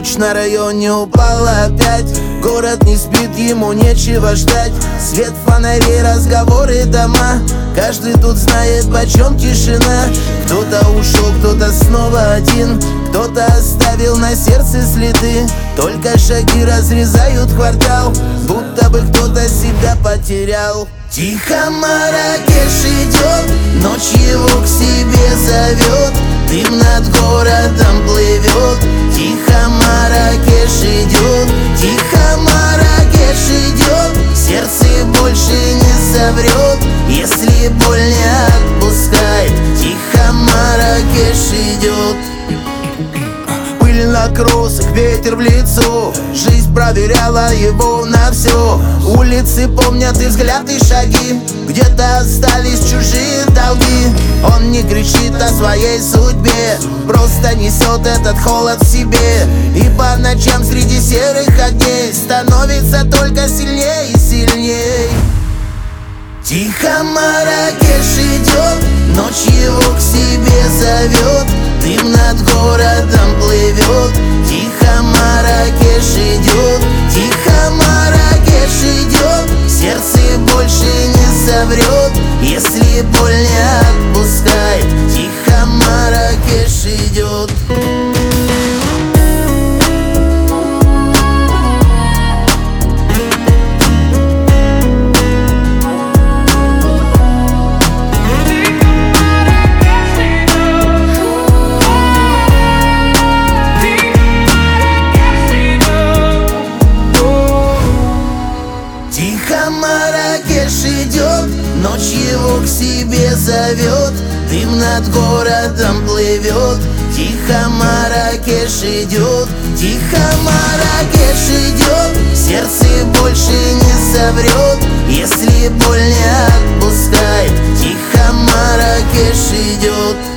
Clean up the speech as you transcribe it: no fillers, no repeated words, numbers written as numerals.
Ночь на районе упала опять. Город не спит, ему нечего ждать. Свет фонарей, разговоры, дома. Каждый тут знает, почем тишина. Кто-то ушел, кто-то снова один. Кто-то оставил на сердце следы. Только шаги разрезают квартал, будто бы кто-то себя потерял. Тихо Марракеш идет, ночь его к себе зовет. Дым над городом плывет. Тихо Марракеш идет, тихо Марракеш идет. Сердце больше не соврет, если боль не отпускает. Тихо Марракеш идет. Пыль на кроссах, ветер в лицо. Жизнь проверяла его на все. Улицы помнят и взгляд, и шаги. Где-то остались чужие долги. Он не кричит о своей судьбе, просто несет этот холод в себе. И по ночам среди серых огней становится только сильнее и сильней. Тихо Марракеш идет, ночь его к себе зовет. Дым над городом плывет. Тихо Марракеш идет, тихо Марракеш идет. Сердце больше не соврет, если боль не отпускает. Тихо Марракеш идет. Тихо Марракеш идет, ночь его к себе зовет. Дым над городом плывет. Тихо Марракеш идет, тихо Марракеш идет. Сердце больше не соврет, если боль не отпускает. Тихо Марракеш идет.